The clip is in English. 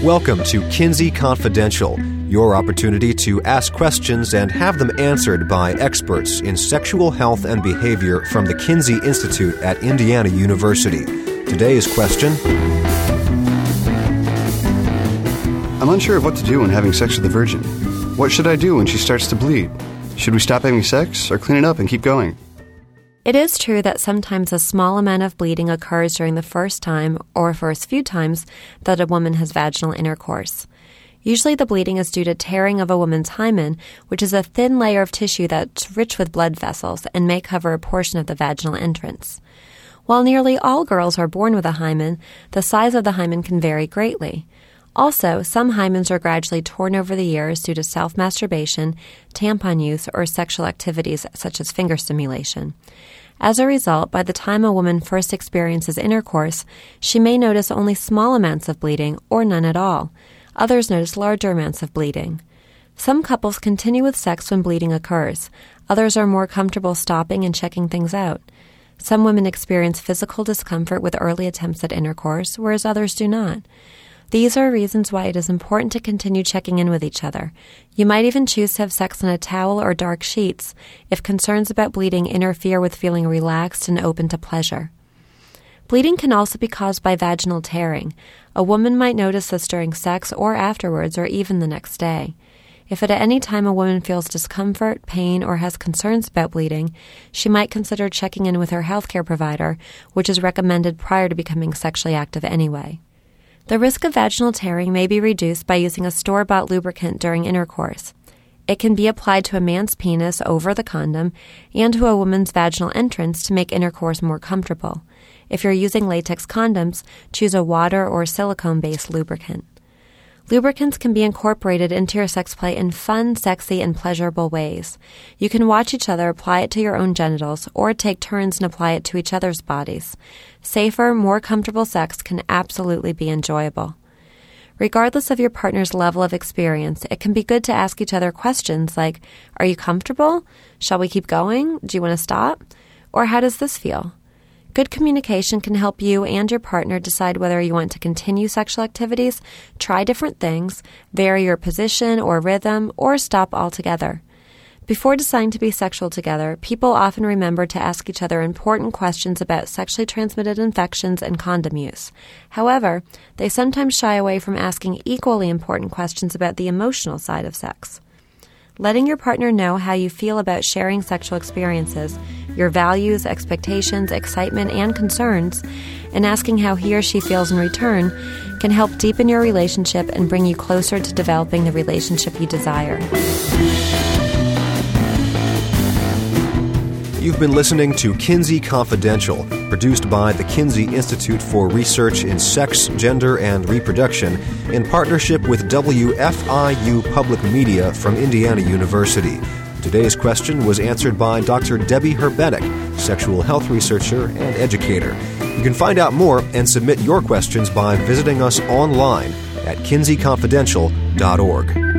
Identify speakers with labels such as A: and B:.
A: Welcome to Kinsey Confidential, your opportunity to ask questions and have them answered by experts in sexual health and behavior from the Kinsey Institute at Indiana University. Today's question:
B: I'm unsure of what to do when having sex with a virgin. What should I do when she starts to bleed? Should we stop having sex or clean it up and keep going?
C: It is true that sometimes a small amount of bleeding occurs during the first time or first few times that a woman has vaginal intercourse. Usually the bleeding is due to tearing of a woman's hymen, which is a thin layer of tissue that's rich with blood vessels and may cover a portion of the vaginal entrance. While nearly all girls are born with a hymen, the size of the hymen can vary greatly. Also, some hymens are gradually torn over the years due to self-masturbation, tampon use, or sexual activities such as finger stimulation. As a result, by the time a woman first experiences intercourse, she may notice only small amounts of bleeding or none at all. Others notice larger amounts of bleeding. Some couples continue with sex when bleeding occurs. Others are more comfortable stopping and checking things out. Some women experience physical discomfort with early attempts at intercourse, whereas others do not. These are reasons why it is important to continue checking in with each other. You might even choose to have sex on a towel or dark sheets if concerns about bleeding interfere with feeling relaxed and open to pleasure. Bleeding can also be caused by vaginal tearing. A woman might notice this during sex or afterwards or even the next day. If at any time a woman feels discomfort, pain, or has concerns about bleeding, she might consider checking in with her healthcare provider, which is recommended prior to becoming sexually active anyway. The risk of vaginal tearing may be reduced by using a store-bought lubricant during intercourse. It can be applied to a man's penis over the condom and to a woman's vaginal entrance to make intercourse more comfortable. If you're using latex condoms, choose a water or silicone-based lubricant. Lubricants can be incorporated into your sex play in fun, sexy, and pleasurable ways. You can watch each other apply it to your own genitals or take turns and apply it to each other's bodies. Safer, more comfortable sex can absolutely be enjoyable. Regardless of your partner's level of experience, it can be good to ask each other questions like, "Are you comfortable? Shall we keep going? Do you want to stop? Or how does this feel?" Good communication can help you and your partner decide whether you want to continue sexual activities, try different things, vary your position or rhythm, or stop altogether. Before deciding to be sexual together, people often remember to ask each other important questions about sexually transmitted infections and condom use. However, they sometimes shy away from asking equally important questions about the emotional side of sex. Letting your partner know how you feel about sharing sexual experiences, your values, expectations, excitement, and concerns, and asking how he or she feels in return can help deepen your relationship and bring you closer to developing the relationship you desire.
A: You've been listening to Kinsey Confidential, produced by the Kinsey Institute for Research in Sex, Gender, and Reproduction in partnership with WFIU Public Media from Indiana University. Today's question was answered by Dr. Debbie Herbenek, sexual health researcher and educator. You can find out more and submit your questions by visiting us online at kinseyconfidential.org.